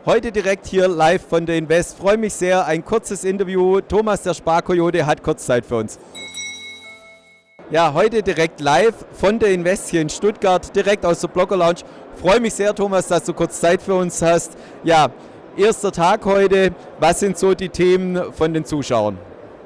Heute direkt hier live von der Invest. Freue mich sehr, ein kurzes Interview. Thomas, der Sparkoyote, hat kurz Zeit für uns. Ja, heute direkt live von der Invest hier in Stuttgart, direkt aus der Blogger Lounge. Freue mich sehr, Thomas, dass du kurz Zeit für uns hast. Ja, erster Tag heute. Was sind so die Themen von den Zuschauern?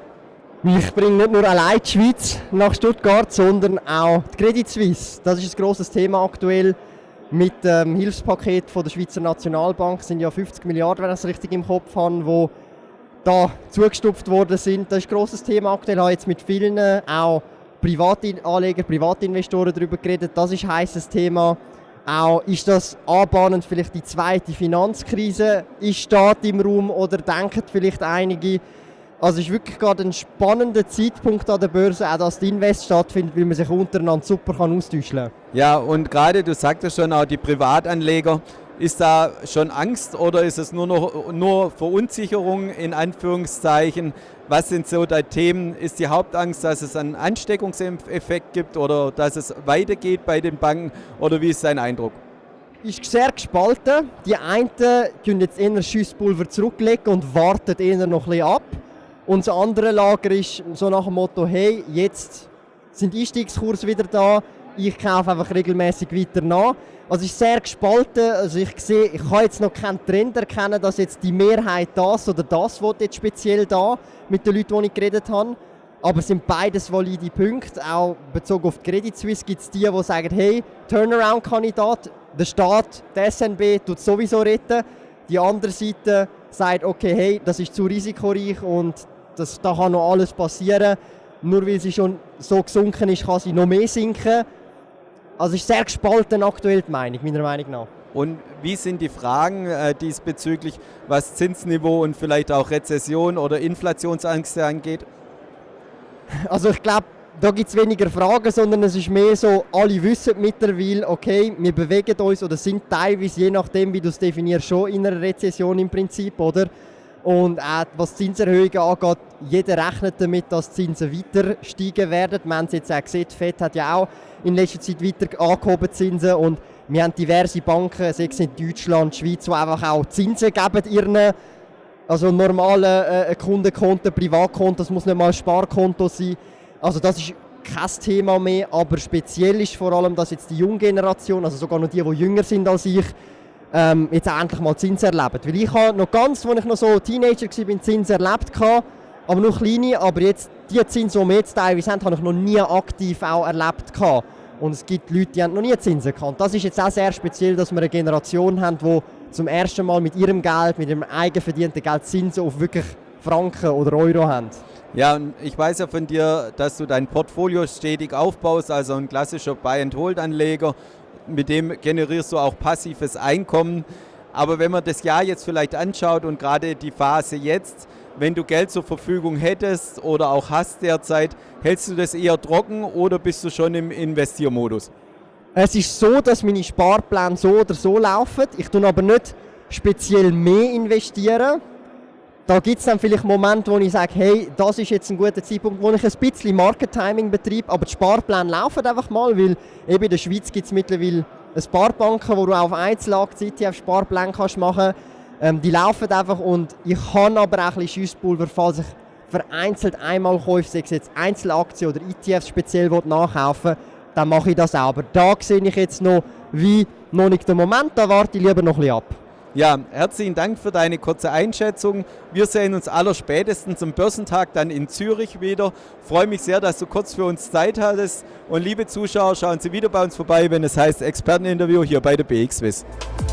Ich bringe nicht nur allein die Schweiz nach Stuttgart, sondern auch die Credit Suisse. Das ist ein grosses Thema aktuell. Mit dem Hilfspaket von der Schweizer Nationalbank sind ja 50 Milliarden, wenn ich es richtig im Kopf habe, die da zugestupft worden sind. Das ist ein grosses Thema aktuell. Ich habe jetzt mit vielen auch Privatanleger, Privatinvestoren darüber geredet. Das ist ein heisses Thema. Auch ist das anbahnend vielleicht die zweite Finanzkrise? Steht im Raum oder denken vielleicht einige? Also es ist wirklich gerade ein spannender Zeitpunkt an der Börse, auch dass die Invest stattfindet, weil man sich untereinander super austauschen kann. Ja, und gerade, du sagtest schon, auch die Privatanleger, ist da schon Angst oder ist es nur Verunsicherung in Anführungszeichen? Was sind so die Themen? Ist die Hauptangst, dass es einen Ansteckungseffekt gibt oder dass es weitergeht bei den Banken oder wie ist dein Eindruck? Ist sehr gespalten. Die einen können jetzt eher Schusspulver zurücklegen und warten eher noch ein bisschen ab. Und das andere Lager ist so nach dem Motto, hey, jetzt sind Einstiegskurse wieder da, ich kaufe einfach regelmäßig weiter nach. Also es ist sehr gespalten, also ich kann jetzt noch keinen Trend erkennen, dass jetzt die Mehrheit das oder das will jetzt speziell da mit den Leuten, die ich geredet habe. Aber es sind beides valide Punkte, auch bezogen auf die Credit Suisse gibt es die sagen, hey, Turnaround-Kandidat, der Staat, der SNB tut sowieso retten. Die andere Seite sagt, okay, hey, das ist zu risikoreich und da kann noch alles passieren. Nur weil sie schon so gesunken ist, kann sie noch mehr sinken. Also ist sehr gespalten aktuell die Meinung, meiner Meinung nach. Und wie sind die Fragen diesbezüglich, was Zinsniveau und vielleicht auch Rezession oder Inflationsangst angeht? Also ich glaube, da gibt es weniger Fragen, sondern es ist mehr so, alle wissen mittlerweile, okay, wir bewegen uns oder sind teilweise, je nachdem wie du es definierst, schon in einer Rezession im Prinzip, oder? Und auch was Zinserhöhungen angeht, jeder rechnet damit, dass die Zinsen weiter steigen werden. Wir haben es jetzt auch gesehen, die FED hat ja auch in letzter Zeit weiter angehoben Zinsen und wir haben diverse Banken, sei es in Deutschland, Schweiz, die einfach auch Zinsen geben ihren also normalen Kundenkonten, Privatkonten, das muss nicht mal ein Sparkonto sein. Also das ist kein Thema mehr, aber speziell ist vor allem, dass jetzt die junge Generation, also sogar noch die jünger sind als ich, jetzt auch endlich mal Zinsen erleben. Weil ich habe noch als ich noch so Teenager war, Zinsen erlebt, aber noch kleine. Aber jetzt, die Zinsen, die wir jetzt teilweise haben, habe ich noch nie aktiv auch erlebt. Und es gibt Leute, die haben noch nie Zinsen gehabt. Das ist jetzt auch sehr speziell, dass wir eine Generation haben, die zum ersten Mal mit ihrem Geld, mit ihrem eigen verdienten Geld Zinsen auf wirklich Franken oder Euro haben. Ja, und ich weiß ja von dir, dass du dein Portfolio stetig aufbaust, also ein klassischer Buy-and-Hold-Anleger. Mit dem generierst du auch passives Einkommen. Aber wenn man das Jahr jetzt vielleicht anschaut und gerade die Phase jetzt, wenn du Geld zur Verfügung hättest oder auch hast derzeit, hältst du das eher trocken oder bist du schon im Investiermodus? Es ist so, dass meine Sparpläne so oder so laufen. Ich tue aber nicht speziell mehr investieren. Da gibt es dann vielleicht Momente, wo ich sage, hey, das ist jetzt ein guter Zeitpunkt, wo ich ein bisschen Market-Timing betreibe, aber die Sparpläne laufen einfach mal, weil eben in der Schweiz gibt es mittlerweile ein paar Banken, wo du auf Einzelaktien ETF-Sparpläne machen kannst. Die laufen einfach und ich habe aber auch ein bisschen Schusspulver, falls ich vereinzelt einmal kaufe, sei es jetzt Einzelaktien oder ETFs speziell nachkaufen, dann mache ich das auch. Aber da sehe ich jetzt noch nicht den Moment, da warte ich lieber noch ein bisschen ab. Ja, herzlichen Dank für deine kurze Einschätzung. Wir sehen uns allerspätestens am Börsentag dann in Zürich wieder. Ich freue mich sehr, dass du kurz für uns Zeit hattest. Und liebe Zuschauer, schauen Sie wieder bei uns vorbei, wenn es heißt Experteninterview hier bei der BX Swiss.